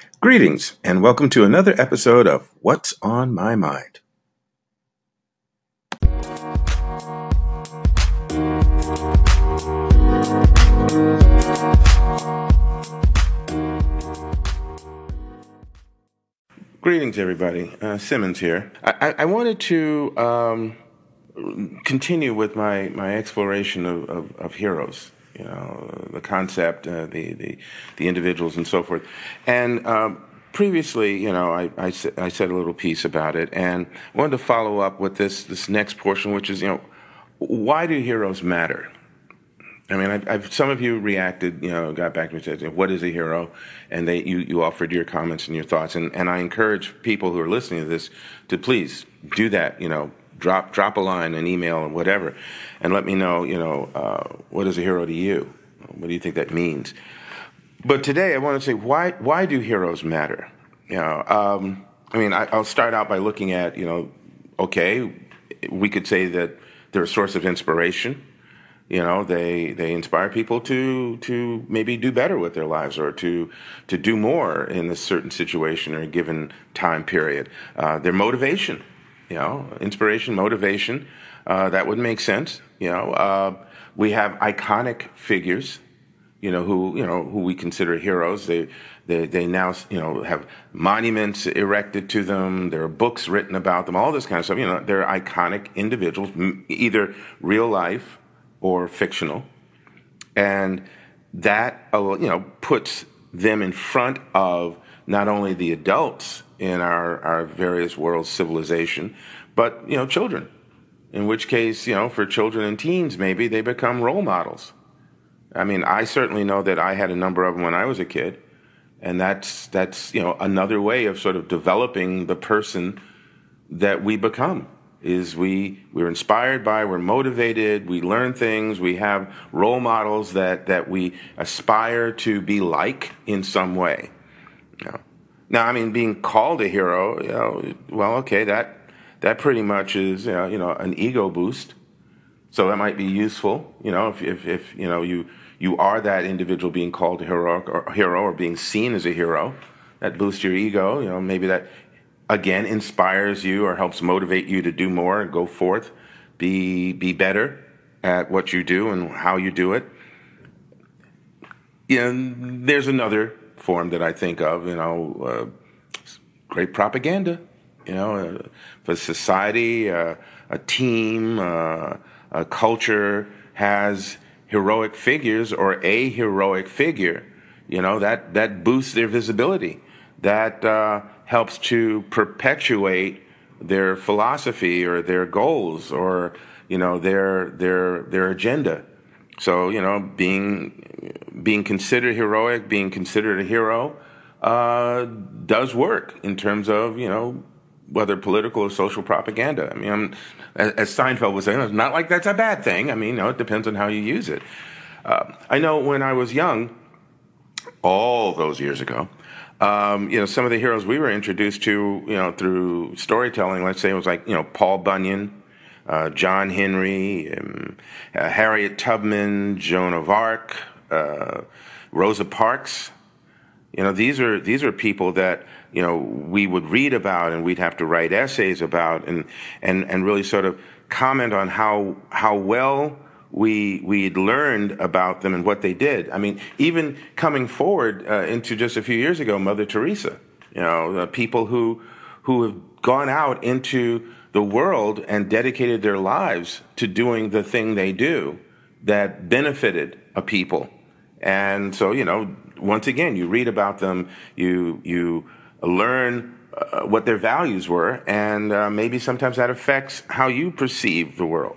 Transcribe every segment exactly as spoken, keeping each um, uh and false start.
Greetings, and welcome to another episode of What's on My Mind. Greetings, everybody. Uh, Simmons here. I, I, I wanted to um, continue with my, my exploration of, of, of heroes. You know, the concept, uh, the, the the individuals, and so forth. And um, previously, you know, I, I, I said a little piece about it, and I wanted to follow up with this this next portion, which is, you know, why do heroes matter? I mean, I've, I've, some of you reacted, you know, got back to me and said, "What is a hero?" And they, you, you offered your comments and your thoughts, and, and I encourage people who are listening to this to please do that. You know, drop drop a line, an email, or whatever, and let me know. You know, uh, what is a hero to you? What do you think that means? But today, I want to say why why do heroes matter? You know, um, I mean, I, I'll start out by looking at, you know, okay, we could say that they're a source of inspiration. You know, they they inspire people to to maybe do better with their lives, or to to do more in a certain situation or a given time period. Uh, their motivation, you know, inspiration, motivation, uh, that would make sense. You know, uh, we have iconic figures, you know, who you know who we consider heroes. They they they now you know have monuments erected to them. There are books written about them. All this kind of stuff. You know, they're iconic individuals, either real life or fictional, and that uh, you know puts them in front of not only the adults in our, our various world civilization, but you know children. In which case, you know, for children and teens, maybe they become role models. I mean, I certainly know that I had a number of them when I was a kid, and that's that's you know another way of sort of developing the person that we become. Is we we're inspired by, we're motivated, we learn things, we have role models that that we aspire to be like in some way. You know. Now, I mean, being called a hero, you know, well, okay, that that pretty much is you know, you know an ego boost. So that might be useful, you know, if if, if you know you you are that individual being called a hero or hero or being seen as a hero, that boosts your ego. You know, maybe that again inspires you or helps motivate you to do more and go forth, be be better at what you do and how you do it. You know, there's another form that I think of, you know, uh, great propaganda, you know, uh, for society, uh, a team, uh, a culture has heroic figures or a heroic figure, you know, that, that boosts their visibility. That uh, helps to perpetuate their philosophy or their goals or you know their their their agenda. So you know, being being considered heroic, being considered a hero, uh, does work in terms of you know whether political or social propaganda. I mean, I'm, as Seinfeld was saying, it's not like that's a bad thing. I mean, you know, it depends on how you use it. Uh, I know when I was young, all those years ago. Um, you know, some of the heroes we were introduced to, you know, through storytelling, let's say it was like, you know, Paul Bunyan, uh, John Henry, um, uh, Harriet Tubman, Joan of Arc, uh, Rosa Parks. You know, these are these are people that, you know, we would read about and we'd have to write essays about and and, and really sort of comment on how how well we we'd learned about them and what they did. I mean, even coming forward uh, into just a few years ago, Mother Teresa, you know, the people who who have gone out into the world and dedicated their lives to doing the thing they do that benefited a people. And so, you know, once again, you read about them, you you learn uh, what their values were, and uh, maybe sometimes that affects how you perceive the world.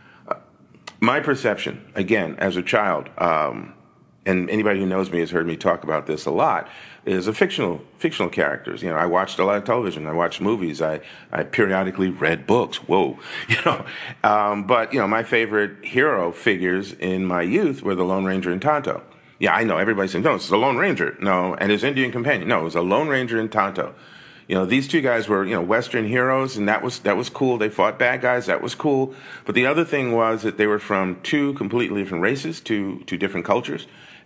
My perception, again, as a child, um, and anybody who knows me has heard me talk about this a lot, is a fictional fictional characters. You know, I watched a lot of television. I watched movies. I, I periodically read books. Whoa, you know. Um, but you know, my favorite hero figures in my youth were the Lone Ranger and Tonto. Yeah, I know everybody's saying no, it's the Lone Ranger. No, and his Indian companion. No, it was a Lone Ranger and Tonto. You know, these two guys were, you know, Western heroes, and that was that was cool. They fought bad guys. That was cool. But the other thing was that they were from two completely different races, two two different cultures,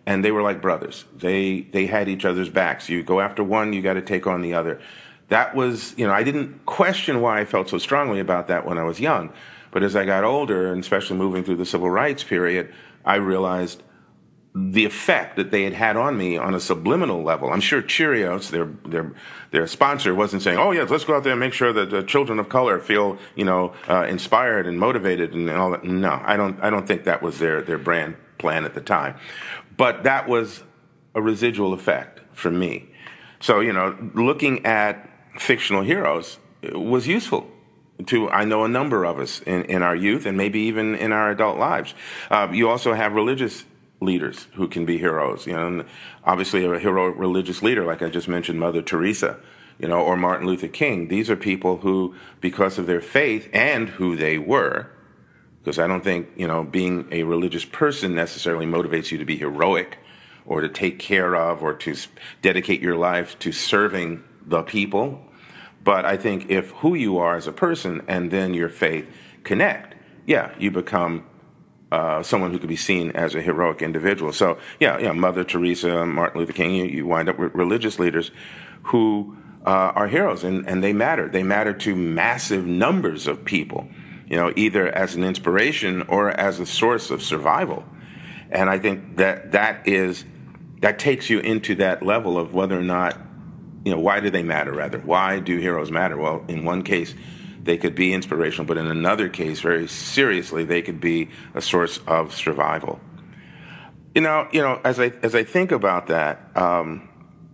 and they were like brothers. They they had each other's backs. You go after one, you got to take on the other. That was, you know, I didn't question why I felt so strongly about that when I was young. But as I got older, and especially moving through the civil rights period, I realized the effect that they had had on me on a subliminal level. I'm sure Cheerios, their their their sponsor, wasn't saying, "Oh yes, let's go out there and make sure that the children of color feel, you know, uh, inspired and motivated and all that." No, I don't. I don't think that was their their brand plan at the time. But that was a residual effect for me. So, you know, looking at fictional heroes was useful to, I know, a number of us in, in our youth and maybe even in our adult lives. Uh, you also have religious leaders who can be heroes. You know, and obviously a hero religious leader, like I just mentioned, Mother Teresa, you know, or Martin Luther King. These are people who, because of their faith and who they were, because I don't think, you know, being a religious person necessarily motivates you to be heroic or to take care of or to dedicate your life to serving the people. But I think if who you are as a person and then your faith connect, yeah, you become uh, someone who could be seen as a heroic individual. So, yeah, yeah, Mother Teresa, Martin Luther King, you, you wind up with religious leaders who uh, are heroes, and, and they matter. They matter to massive numbers of people, you know, either as an inspiration or as a source of survival. And I think that that is, that takes you into that level of whether or not, you know, why do they matter, rather? Why do heroes matter? Well, in one case, they could be inspirational, but in another case, very seriously, they could be a source of survival. You know, you know, as I as I think about that, um,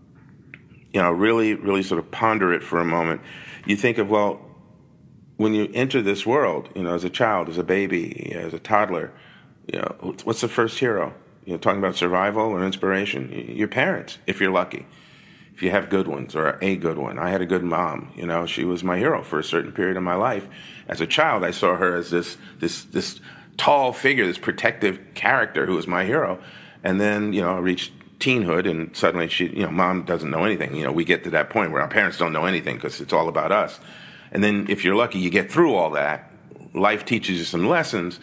you know, really, really sort of ponder it for a moment, you think of, well, when you enter this world, you know, as a child, as a baby, as a toddler, you know, what's the first hero? You know, talking about survival or inspiration? Your parents, if you're lucky. If you have good ones, or a good one. I had a good mom. You know, she was my hero for a certain period of my life. As a child, I saw her as this this this tall figure, this protective character who was my hero. And then, you know, I reached teenhood, and suddenly she, you know, mom doesn't know anything. You know, we get to that point where our parents don't know anything because it's all about us. And then, if you're lucky, you get through all that. Life teaches you some lessons.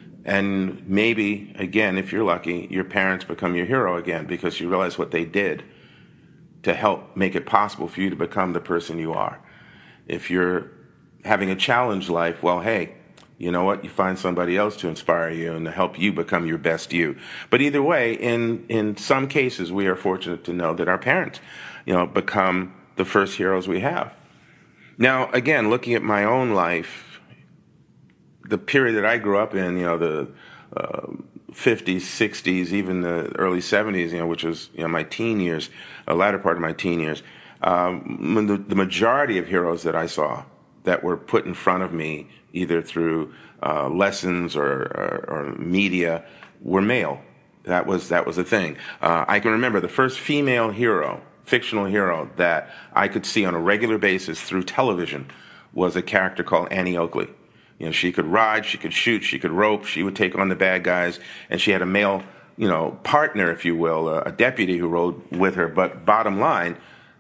And maybe, again, if you're lucky, your parents become your hero again because you realize what they did to help make it possible for you to become the person you are. If you're having a challenged life, well, hey, you know what? You find somebody else to inspire you and to help you become your best you. But either way, in, in some cases, we are fortunate to know that our parents, you know, become the first heroes we have. Now, again, looking at my own life, the period that I grew up in, you know, the uh, fifties, sixties, even the early seventies, you know, which was, you know, my teen years, a latter part of my teen years, um, the, the majority of heroes that I saw that were put in front of me, either through uh, lessons or, or, or media, were male. That was that was the thing. Uh, I can remember the first female hero, fictional hero, that I could see on a regular basis through television was a character called Annie Oakley. You know, she could ride, she could shoot, she could rope, she would take on the bad guys, and she had a male, you know, partner, if you will, a, a deputy who rode with her. But bottom line,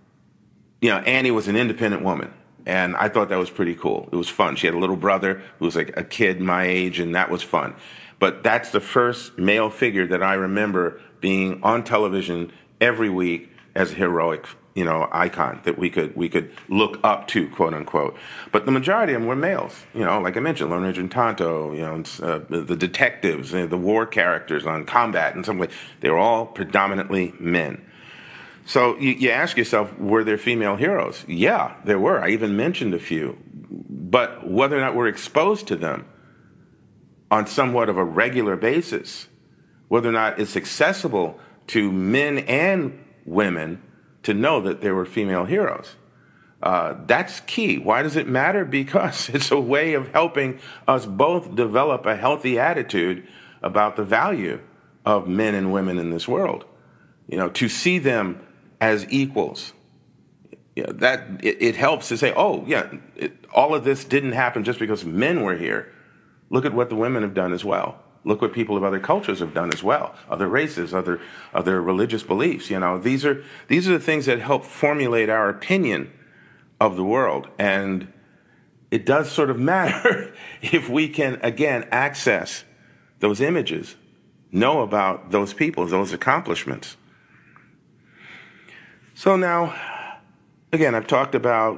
you know, Annie was an independent woman, and I thought that was pretty cool. It was fun. She had a little brother who was like a kid my age, and that was fun. But that's the first male figure that I remember being on television every week as a heroic, you know, icon that we could we could look up to, quote unquote. But the majority of them were males. You know, like I mentioned, Lone Ranger and Tonto, you know, uh, the detectives, you know, the war characters on Combat and some way. They were all predominantly men. So you, you ask yourself, were there female heroes? Yeah, there were. I even mentioned a few. But whether or not we're exposed to them on somewhat of a regular basis, whether or not it's accessible to men and women to know that there were female heroes. Uh, that's key. Why does it matter? Because it's a way of helping us both develop a healthy attitude about the value of men and women in this world. You know, to see them as equals. You know, that it, it helps to say, oh, yeah, it, all of this didn't happen just because men were here. Look at what the women have done as well. Look what people of other cultures have done as well, other races, other other religious beliefs. You know, these are these are the things that help formulate our opinion of the world. And it does sort of matter if we can, again, access those images know about those people, those accomplishments. So now, again, I've talked about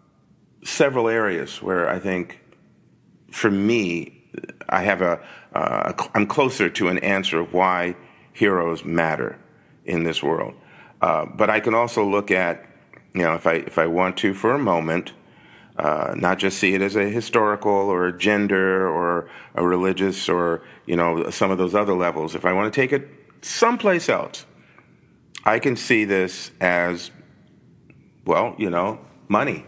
several areas where I think, for me, I have a, uh, I'm closer to an answer of why heroes matter in this world. Uh, but I can also look at, you know, if I if I want to for a moment, uh, not just see it as a historical or a gender or a religious or, you know, some of those other levels. If I want to take it someplace else, I can see this as, well, you know, money,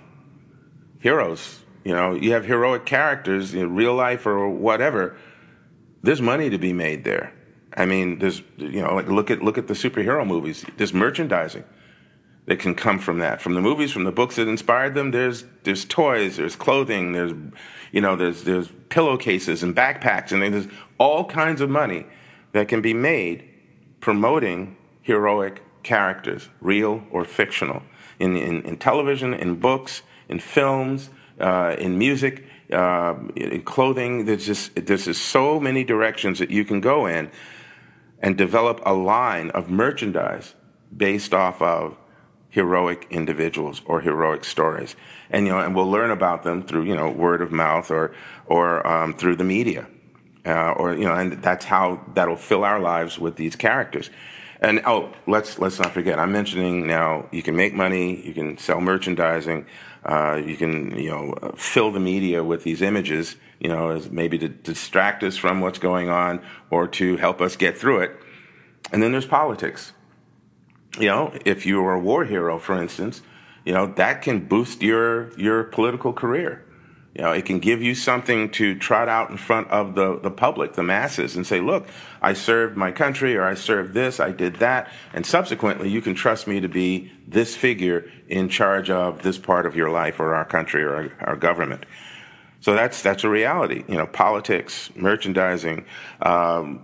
heroes. You know, you have heroic characters in real life or whatever. There's money to be made there. I mean, there's, you know, like look at look at the superhero movies. There's merchandising that can come from that, from the movies, from the books that inspired them. There's there's toys, there's clothing, there's, you know, there's there's pillowcases and backpacks, and there's all kinds of money that can be made promoting heroic characters, real or fictional, in in, in television, in books, in films, uh, in music, uh, in clothing. There's just there's just so many directions that you can go in and develop a line of merchandise based off of heroic individuals or heroic stories. And, you know, and we'll learn about them through, you know, word of mouth or, or um, through the media. Uh, or, you know, and that's how that'll fill our lives with these characters. And, oh, let's, let's not forget, I'm mentioning now, you can make money, you can sell merchandising, uh, you can, you know, fill the media with these images, you know, as maybe to distract us from what's going on or to help us get through it. And then there's politics. You know, if you are a war hero, for instance, you know, that can boost your your political career. You know, it can give you something to trot out in front of the, the public, the masses, and say, look, I served my country, or I served this, I did that, and subsequently you can trust me to be this figure in charge of this part of your life or our country or our, our government. So that's that's a reality. You know, politics, merchandising, um,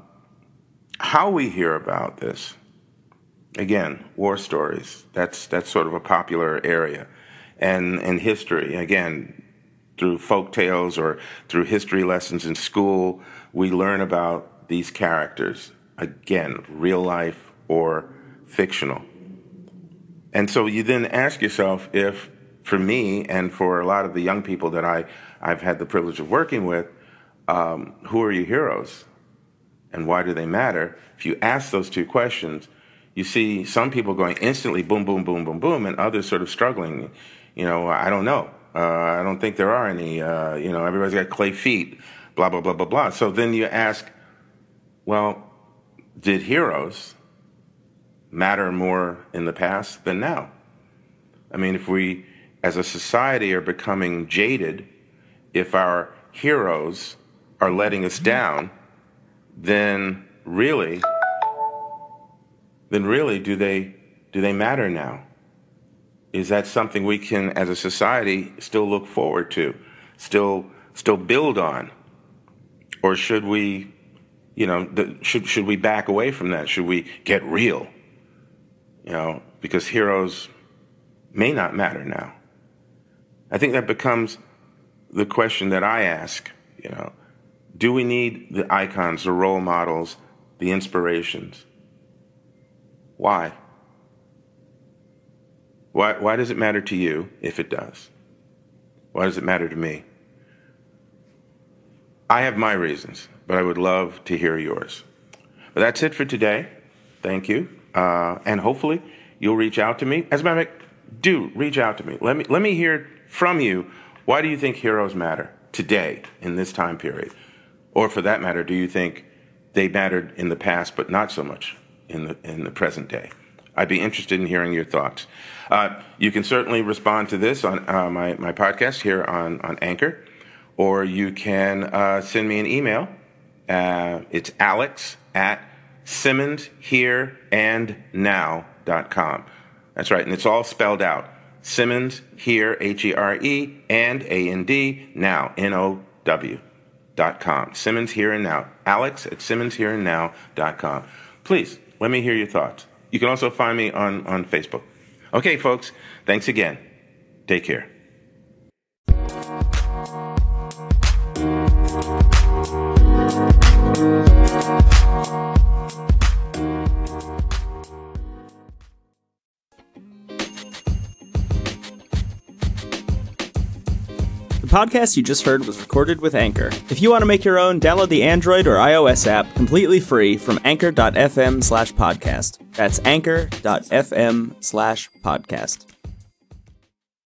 how we hear about this. Again, war stories. That's that's sort of a popular area, and and history. Again, through folk tales or through history lessons in school, we learn about these characters. Again, real life or fictional. And so you then ask yourself if, for me and for a lot of the young people that I I've had the privilege of working with, um, who are your heroes, and why do they matter? If you ask those two questions, you see some people going instantly boom, boom, boom, boom, boom, and others sort of struggling. You know, I don't know. Uh, I don't think there are any. Uh, you know, everybody's got clay feet, blah, blah, blah, blah, blah. So then you ask, well, did heroes matter more in the past than now? I mean, if we, as a society, are becoming jaded, if our heroes are letting us down, then really... then really, do they do they matter now? Is that something we can, as a society, still look forward to, still still build on, or should we, you know, the, should should we back away from that? Should we get real? You know, because heroes may not matter now. I think that becomes the question that I ask. You know, do we need the icons, the role models, the inspirations? Why? Why, why does it matter to you, if it does? Why does it matter to me? I have my reasons, but I would love to hear yours. But that's it for today. Thank you. Uh, and hopefully you'll reach out to me. As a matter of fact, do reach out to me. Let me, let me hear from you. Why do you think heroes matter today in this time period? Or for that matter, do you think they mattered in the past, but not so much in the in the present day? I'd be interested in hearing your thoughts. Uh, you can certainly respond to this on uh, my, my podcast here on, on Anchor, or you can uh, send me an email. Uh, it's alex at simmons here and now dot com. That's right, and it's all spelled out. Simmons here, H E R E, and A N D, now, N O W, dot com. Simmons here and now. Alex at simmons here and now dot com. Please, let me hear your thoughts. You can also find me on, on Facebook. Okay, folks, thanks again. Take care. The podcast you just heard was recorded with Anchor. If you want to make your own, download the Android or iOS app completely free from anchor.fm slash podcast. That's anchor.fm slash podcast.